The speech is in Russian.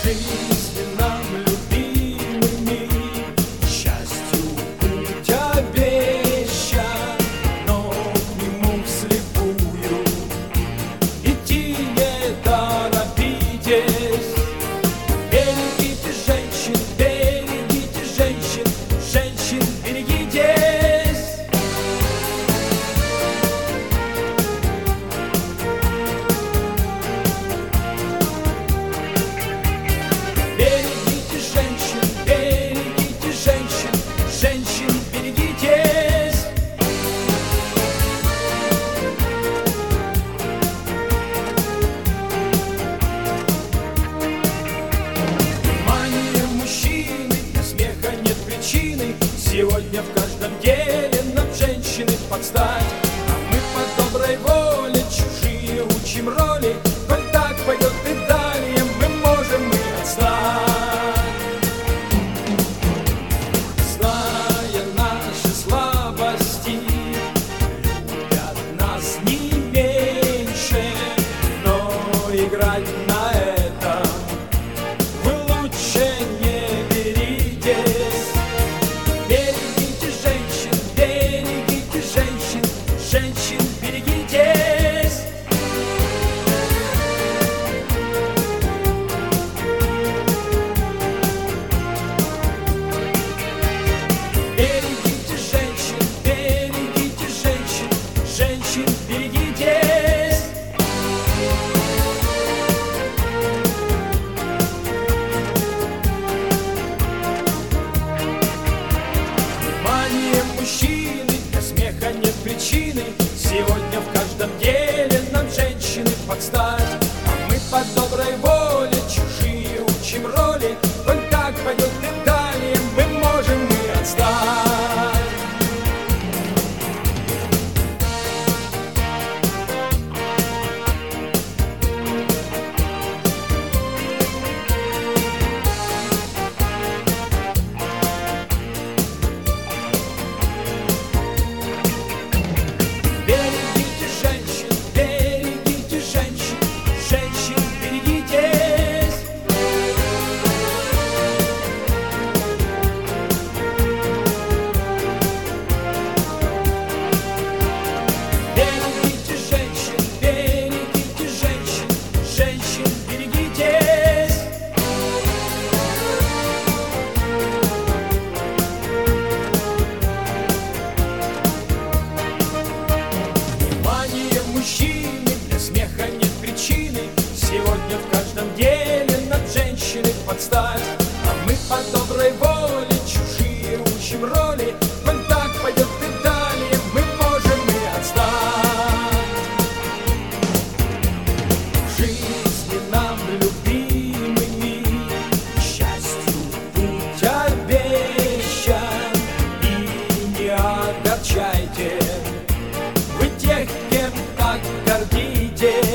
жизни нам любимыми. Счастью путь обещан, но к нему вслепую идти не торопитесь. Берегите женщин, женщин берегитесь. Берегите женщин, женщин берегитесь. Внимание мужчины, для смеха нет причины. Сегодня в каждом деле нам женщины подстать. А мы по доброй воле чужие учим роли. Коль так пойдет и далее, мы можем и отстать. Зная наши слабости, любят нас не меньше, но играть на этом вы лучше не беритесь. Берегите женщин, женщин берегитесь. Берегите женщин, женщин берегитесь. Внимание мужчины, для смеха нет причины. Сегодня в каждом деле нам женщины подстать. А мы по доброй воле чужие учим роли. Коль так пойдет и далее, мы можем и отстать. Берегите женщин, женщин берегитесь. Берегите женщин, женщин берегитесь. Внимание мужчины, для смеха нет причины. Сегодня в каждом деле нам женщины подстать. А мы по доброй воле чужие учим роли. Коль так пойдет и далее, мы можем и отстать. Жизни нам любимыми, счастью путь обещан. И не огорчайте вы тех, кем так гордитесь.